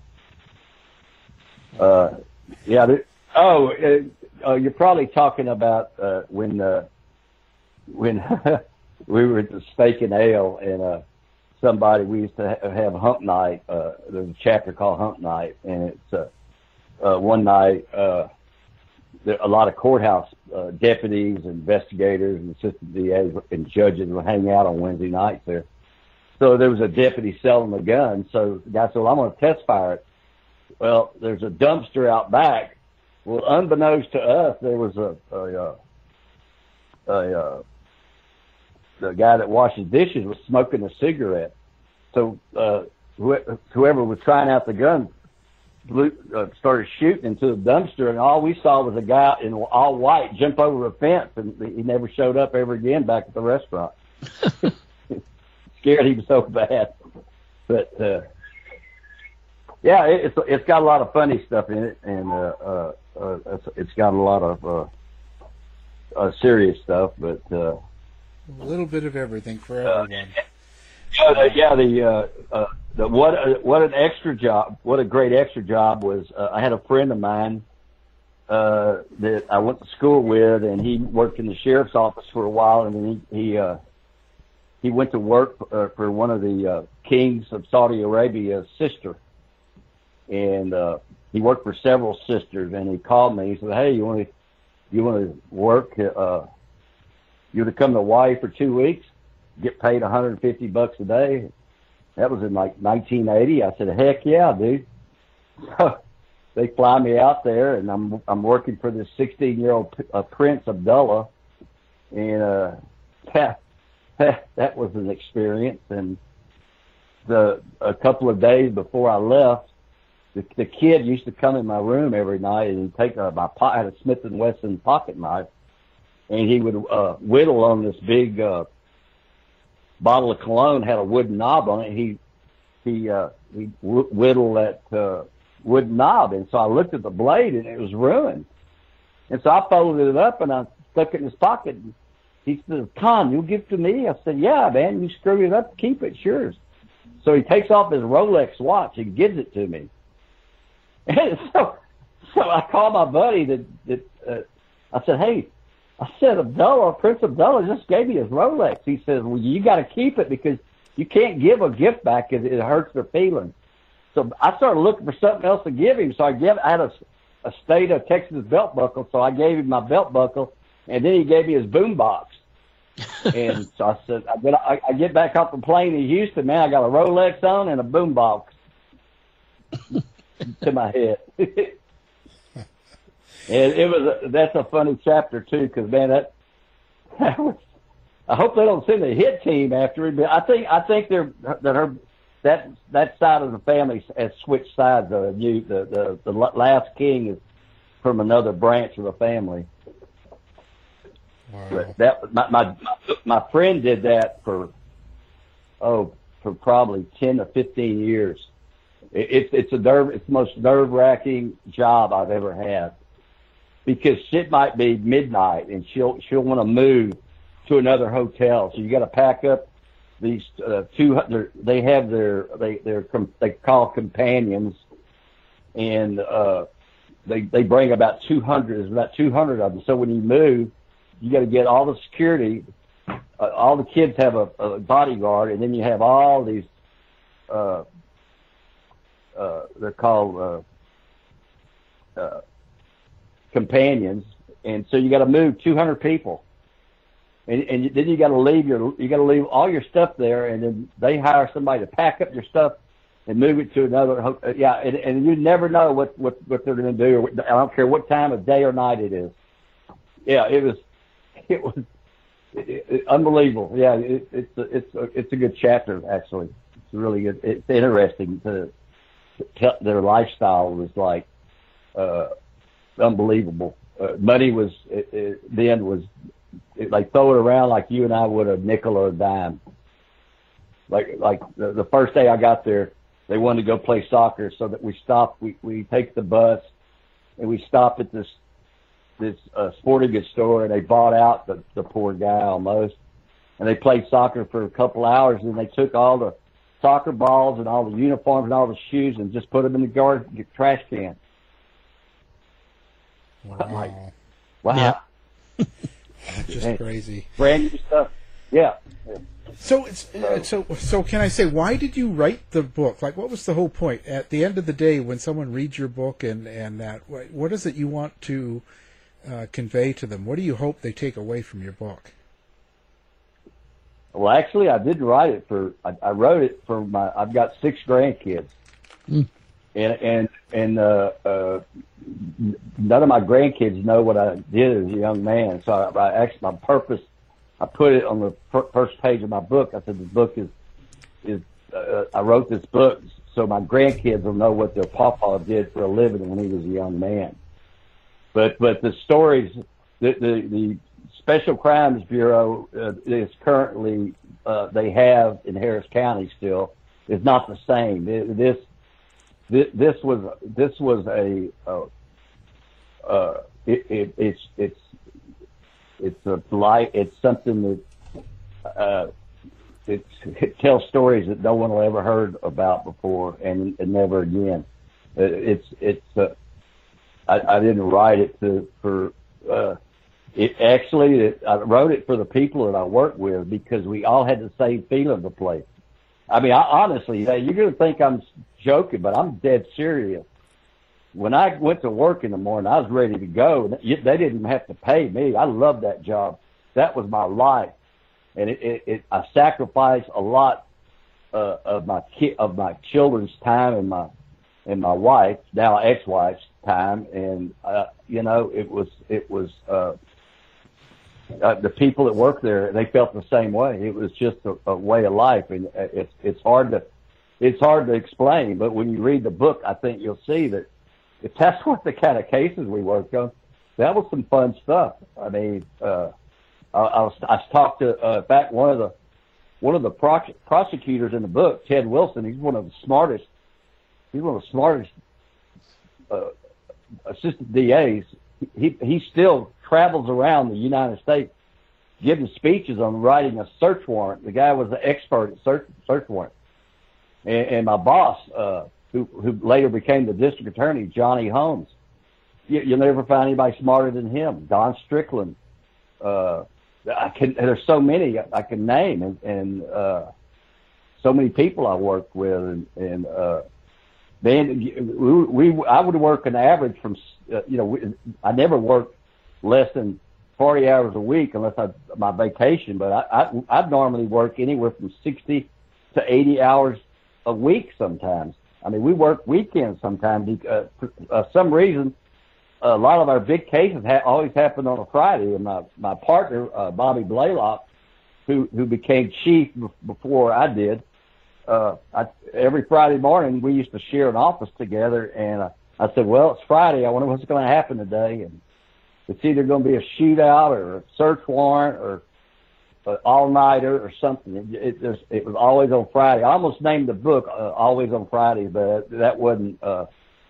uh, uh, yeah. There, oh, uh, uh, you're probably talking about uh, when uh, when we were at the Steak and Ale, and uh, somebody, we used to ha- have hump night. Uh, there's a chapter called Hump Night, and it's uh, uh, one night, uh, there, a lot of courthouse uh, deputies, investigators, and assistant D As and judges would hang out on Wednesday nights there. So there was a deputy selling the gun. So the guy said, well, I'm going to test fire it. Well, there's a dumpster out back. Well, unbeknownst to us, there was a, a, a, a the guy that washes dishes was smoking a cigarette. So uh, wh- whoever was trying out the gun blew, uh, started shooting into the dumpster, and all we saw was a guy in all white jump over a fence, and he never showed up ever again back at the restaurant. Scared him so bad. But uh, yeah, it, it's it's got a lot of funny stuff in it, and uh, uh, uh, it's, it's got a lot of uh, uh, serious stuff, but. Uh, A little bit of everything for everyone. Uh, yeah, the, yeah, the, uh, uh, the what uh, what an extra job, what a great extra job was. Uh, I had a friend of mine uh, that I went to school with, and he worked in the sheriff's office for a while, and then he he, uh, he went to work uh, for one of the uh, kings of Saudi Arabia's sister, and uh, he worked for several sisters. And he called me. He said, "Hey, you want to you want to work?" Uh, You would come to Hawaii for two weeks, get paid one hundred fifty bucks a day. That was in like nineteen eighty. I said, heck yeah, dude. So they fly me out there, and I'm I'm working for this sixteen-year-old uh, Prince Abdullah, and uh, that, that that was an experience. And the a couple of days before I left, the, the kid used to come in my room every night and he'd take a, my I had a Smith and Wesson pocket knife. And he would uh, whittle on this big uh, bottle of cologne, had a wooden knob on it. He he uh, he w- whittled that uh, wooden knob, and so I looked at the blade, and it was ruined. And so I folded it up, and I stuck it in his pocket. He said, "Con, you'll give it to me?" I said, "Yeah, man. You screw it up, keep it, it's yours." So he takes off his Rolex watch and gives it to me. And so so I called my buddy that that uh, I said, "Hey." I said, Abdullah, Prince Abdullah just gave me his Rolex. He says, well, you got to keep it because you can't give a gift back because it hurts their feelings. So I started looking for something else to give him. So I gave, I had a, a state of Texas belt buckle. So I gave him my belt buckle, and then he gave me his boom box. And so I said, I get, I, I get back off the plane in Houston, man, I got a Rolex on and a boom box to my head. And it was a, that's a funny chapter too, because man, that that was I hope they don't send a hit team after him. But I think I think they're that her that that side of the family has switched sides. The new the, the the last king is from another branch of the family. Wow. But that my, my my friend did that for oh for probably ten to fifteen years. It, it's it's a nerve it's the most nerve wracking job I've ever had, because it might be midnight and she'll she'll want to move to another hotel, so you got to pack up these uh, two. They have their they they're they call companions, and uh, they they bring about two hundred. There's about two hundred of them. So when you move, you got to get all the security. Uh, all the kids have a, a bodyguard, and then you have all these. Uh, uh, they're called uh, uh, companions, and so you got to move two hundred people. And, and then you got to leave your, you got to leave all your stuff there, and then they hire somebody to pack up your stuff and move it to another. Yeah, and, and you never know what what, what they're going to do. I don't care what time of day or night it is. Yeah, it was, it was it, it, unbelievable. Yeah, it, it's a, it's a, it's a good chapter actually. It's really good. It's interesting to, to tell their lifestyle was like uh, unbelievable. Uh, money was it, it, then was. It, like throw it around like you and I would a nickel or a dime. Like like the, the first day I got there, they wanted to go play soccer, so that we stopped. We we take the bus and we stopped at this this uh, sporting goods store, and they bought out the the poor guy almost, and they played soccer for a couple hours, and they took all the soccer balls and all the uniforms and all the shoes and just put them in the garbage trash can. Wow! I'm like, wow. Yeah. Just and crazy. Brand new stuff. Yeah. So it's uh, so so. Can I say, why did you write the book? Like, what was the whole point? At the end of the day, when someone reads your book and and that, what is it you want to uh, convey to them? What do you hope they take away from your book? Well, actually, I didn't write it for. I, I wrote it for my. I've got six grandkids, mm. and and and uh, uh, none of my grandkids know what I did as a young man. So I, I actually, my purpose, I put it on the fir- first page of my book. I said the book is is. Uh, I wrote this book so my grandkids will know what their papa did for a living when he was a young man. But but the stories, the the, the Special Crimes Bureau uh, is currently uh, they have in Harris County still is not the same. It, this. This was this was a uh, uh, it, it, it's it's it's a light. It's something that uh, it's, it tells stories that no one will ever heard about before, and, and never again. It's it's uh, I, I didn't write it to for uh, it actually it, I wrote it for the people that I work with, because we all had the same feeling of the place. I mean, I, honestly, you're going to think I'm joking, but I'm dead serious. When I went to work in the morning, I was ready to go. They didn't even have to pay me. I loved that job. That was my life, and it, it, it I sacrificed a lot uh, of my ki- of my children's time and my and my wife, now ex-wife's time, and uh, you know, it was it was. Uh, Uh, the people that work there, they felt the same way. It was just a, a way of life, and it's it's hard to it's hard to explain. But when you read the book, I think you'll see that if that's what the kind of cases we worked on, that was some fun stuff. I mean, uh, I, I was I talked to uh, back one of the one of the pro- prosecutors in the book, Ted Wilson. He's one of the smartest. He's one of the smartest uh, assistant D As. He he still travels around the United States giving speeches on writing a search warrant. The guy was an expert at search search warrant. And, and my boss, uh, who who later became the district attorney, Johnny Holmes, you, you'll never find anybody smarter than him. Don Strickland. Uh, I can. There's so many I can name, and, and uh, so many people I worked with, and, and uh, man, we, we I would work an average from, uh, you know, we, I never worked less than forty hours a week unless I my vacation, but I, I I'd normally work anywhere from sixty to eighty hours a week sometimes. I mean, we work weekends sometimes. Uh, for uh, some reason, a lot of our big cases ha- always happen on a Friday, and my my partner uh, Bobby Blaylock, who who became chief before I did, uh, I, every Friday morning we used to share an office together, and uh, I said, well, it's Friday. I wonder what's going to happen today. And it's either going to be a shootout or a search warrant or an all-nighter or something. It, it, just, it was always on Friday. I almost named the book uh, Always on Friday, but that wasn't uh,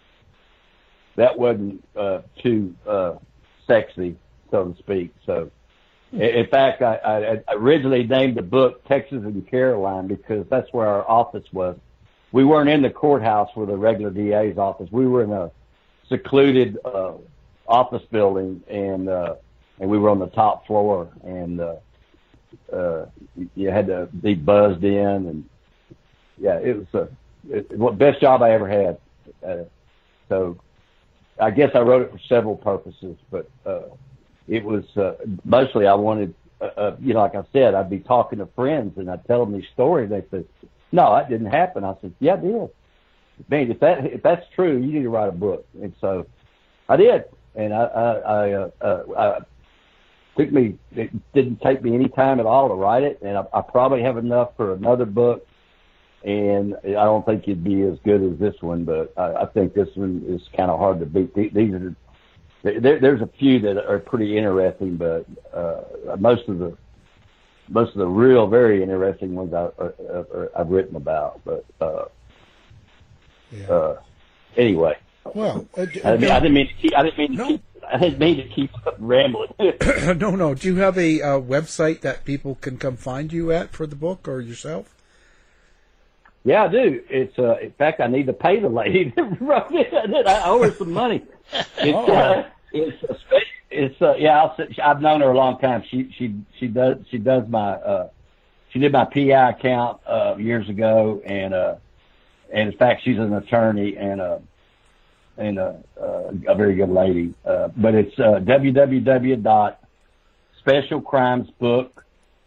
that wasn't uh, too uh, sexy, so to speak. So, in fact, I, I originally named the book Texas and Caroline because that's where our office was. We weren't in the courthouse with a regular D A's office. We were in a secluded uh, office building, and uh, and we were on the top floor, and uh, uh, you had to be buzzed in, and yeah, it was a it, the best job I ever had. Uh, so I guess I wrote it for several purposes, but uh, it was uh, mostly I wanted, uh, uh, you know, like I said, I'd be talking to friends and I'd tell them these stories. They said, "No, that didn't happen." I said, "Yeah, it did. Man, if that if that's true, you need to write a book." And so I did, and I I, I, uh, uh, I took me it didn't take me any time at all to write it, and I, I probably have enough for another book. And I don't think it'd be as good as this one, but I, I think this one is kind of hard to beat. These are there, there's a few that are pretty interesting, but uh, most of the most of the real very interesting ones I, are, are, I've written about. But uh, yeah. uh, anyway, well, uh, I, mean, I didn't mean to keep. I didn't mean to no. keep. I didn't mean to keep rambling. no, no. Do you have a uh, website that people can come find you at for the book or yourself? Yeah, I do. It's uh, in fact, I need to pay the lady that wrote it. I owe her some money. It's oh. uh, it's uh, it's uh, yeah. I'll, I've known her a long time. She she she does she does my uh, she did my P I account uh, years ago, and uh, and in fact, she's an attorney and uh and uh, uh, a very good lady. Uh, but it's uh, w w w dot special crimes book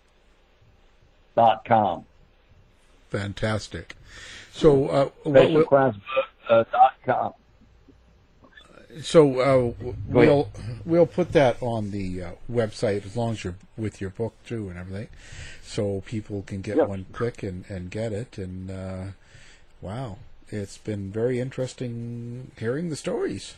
dot com. Fantastic. So, uh, special crimes book dot com. So uh, we'll we'll put that on the uh, website as long as you're with your book too and everything, so people can get yep. one click and, and get it. And uh, wow, it's been very interesting hearing the stories.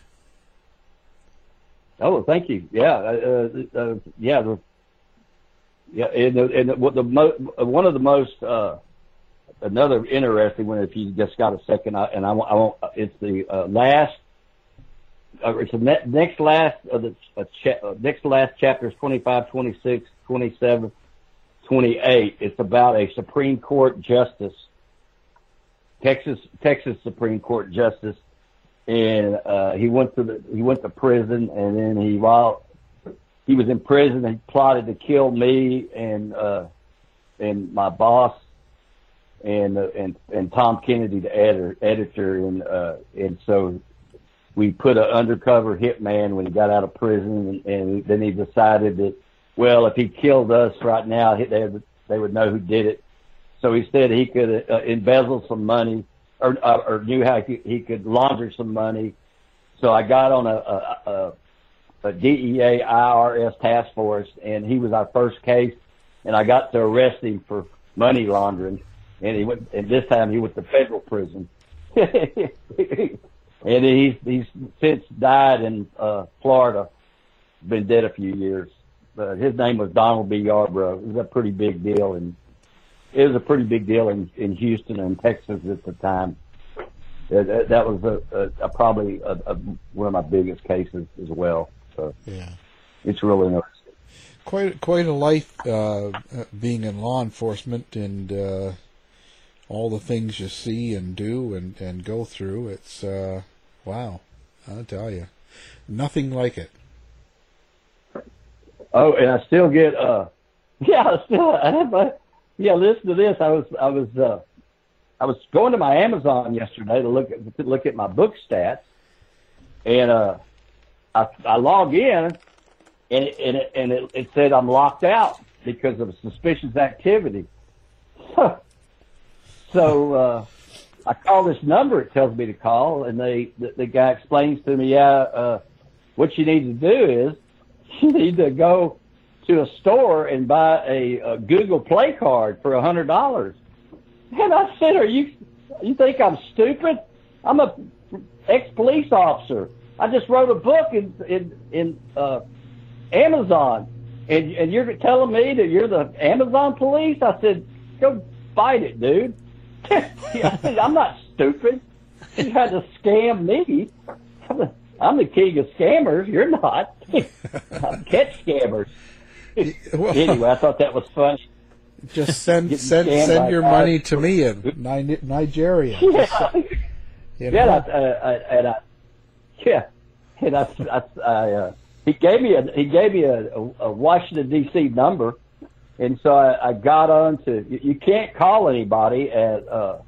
Oh, thank you. Yeah, uh, uh, yeah, the, yeah, and the, and the, the mo- one of the most. Uh, Another interesting one, if you just got a second, I, and I, I won't. It's the uh, last. Uh, it's the ne- next last of the uh, cha- uh, next last chapters twenty-five, twenty-six, twenty-seven, twenty-eight. It's about a Supreme Court justice, Texas Texas Supreme Court justice, and uh, he went to the he went to prison, and then he while he was in prison, he plotted to kill me and uh, and my boss. And, uh, and, and Tom Kennedy, the editor, editor. And, uh, and so we put an undercover hitman when he got out of prison. And, and then he decided that, well, if he killed us right now, they, they would know who did it. So he said he could uh, embezzle some money or, uh, or knew how he, he could launder some money. So I got on a, a, a, a D E A I R S task force, and he was our first case. And I got to arrest him for money laundering. And he went, and this time he went to federal prison. And he's, he's since died in, uh, Florida. Been dead a few years. But his name was Donald B. Yarbrough. It was a pretty big deal. And it was a pretty big deal in, in Houston and Texas at the time. That, that was a, a, a probably a, a, one of my biggest cases as well. So yeah, it's really interesting. Quite, quite a life, uh, being in law enforcement and, uh, all the things you see and do and, and go through. It's, uh, wow, I'll tell you, nothing like it. Oh, and I still get, uh, yeah, I still, I have my, yeah, listen to this. I was, I was, uh, I was going to my Amazon yesterday to look at, to look at my book stats, and, uh, I, I log in and it, and it, and it, it said I'm locked out because of suspicious activity. So, uh, I call this number it tells me to call, and they, the, the guy explains to me, yeah, uh, what you need to do is you need to go to a store and buy a, a Google Play card for a hundred dollars. And I said, "Are you? You think I'm stupid? I'm a ex-police officer. I just wrote a book in in, in uh, Amazon, and and you're telling me that you're the Amazon police?" I said, "Go fight it, dude." I said, "I'm not stupid. You had to scam me. I'm the king of scammers. You're not. I'm catch scammers." Well, anyway, I thought that was funny. Just send send send your money to me in Ni- Nigeria. Yeah, you know? yeah, I, I, and I, yeah, and I, I, I uh, he gave me a he gave me a, a, a Washington D C number, and so I, I got on to. You, you can't call anybody at uh,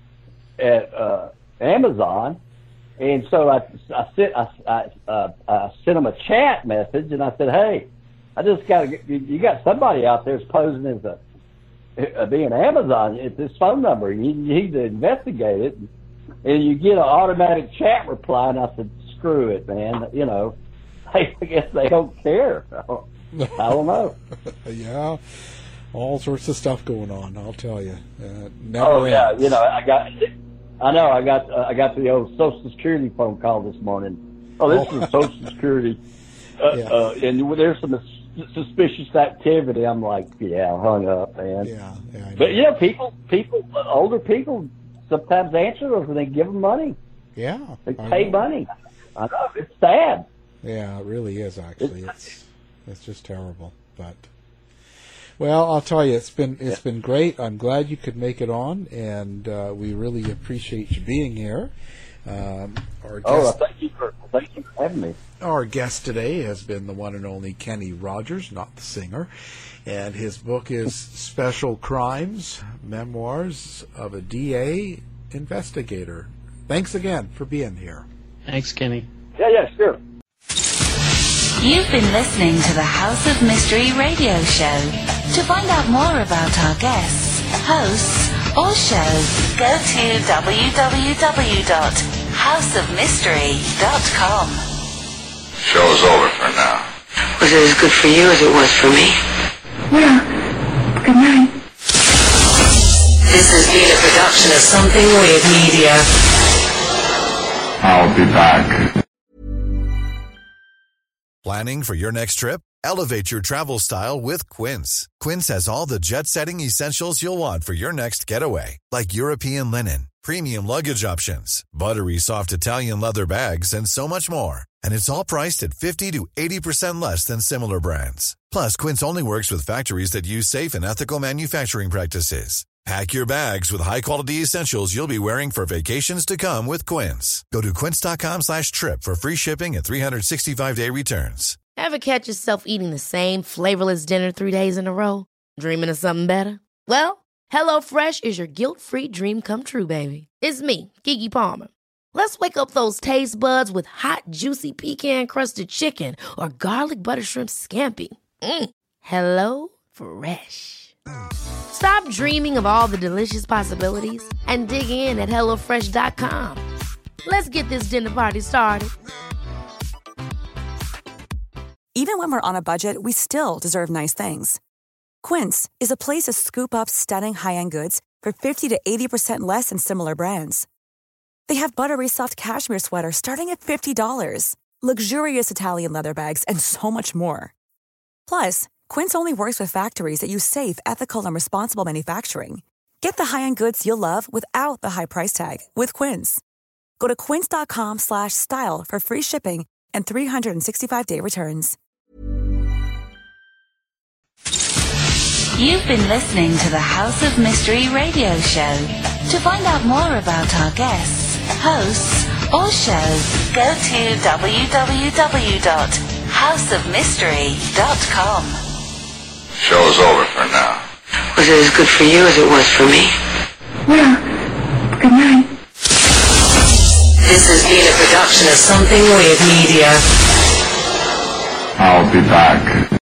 at uh, Amazon, and so I I sent I, I, uh, I sent him a chat message, and I said, "Hey, I just got to you, you got somebody out there posing as a uh, being Amazon. It's this phone number. You, you need to investigate it." And you get an automatic chat reply, and I said, "Screw it, man. You know, I guess they don't care. I don't, I don't know." Yeah, all sorts of stuff going on. I'll tell you. Uh, never oh yeah, ends. you know, I got, I know, I got, uh, I got the old Social Security phone call this morning. Oh, this Oh. is Social Security, uh, Yeah. uh, and there's some suspicious activity. I'm like, yeah, I hung up, man. Yeah, yeah. I know. But you know, people, people, older people sometimes answer those and they give them money. Yeah, They I pay know. money. I know, it's sad. Yeah, it really is. Actually, it's it's just terrible. But well, I'll tell you, it's been it's been great. I'm glad you could make it on, and uh, we really appreciate you being here. Um, our guest, Oh, thank you for thank you for having me. Our guest today has been the one and only Kenny Rogers, not the singer, and his book is Special Crimes, Memoirs of a D A Investigator. Thanks again for being here. Thanks, Kenny. Yeah, yeah, sure. You've been listening to the House of Mystery radio show. To find out more about our guests, hosts, or shows, go to w w w dot house of mystery dot com. Show's over for now. Was it as good for you as it was for me? Well, good night. This has been a production of Something Weird Media. I'll be back. Planning for your next trip? Elevate your travel style with Quince. Quince has all the jet-setting essentials you'll want for your next getaway, like European linen, premium luggage options, buttery soft Italian leather bags, and so much more. And it's all priced at fifty to eighty percent less than similar brands. Plus, Quince only works with factories that use safe and ethical manufacturing practices. Pack your bags with high-quality essentials you'll be wearing for vacations to come with Quince. Go to quince.com slash trip for free shipping and three sixty-five day returns. Ever catch yourself eating the same flavorless dinner three days in a row? Dreaming of something better? Well, HelloFresh is your guilt-free dream come true, baby. It's me, Keke Palmer. Let's wake up those taste buds with hot, juicy pecan-crusted chicken or garlic butter shrimp scampi. Mm. Hello Fresh. Stop dreaming of all the delicious possibilities and dig in at hello fresh dot com. Let's get this dinner party started. Even when we're on a budget, we still deserve nice things. Quince is a place to scoop up stunning high-end goods for fifty to eighty percent less than similar brands. They have buttery soft cashmere sweaters starting at fifty dollars, luxurious Italian leather bags, and so much more. Plus, Quince only works with factories that use safe, ethical, and responsible manufacturing. Get the high-end goods you'll love without the high price tag with Quince. Go to quince.com slash style for free shipping and three sixty-five day returns. You've been listening to the House of Mystery radio show. To find out more about our guests, hosts, or shows, go to w w w dot house of mystery dot com. Show's over for now. Was it as good for you as it was for me? Well, good night. This has been a production of Something Weird Media. I'll be back.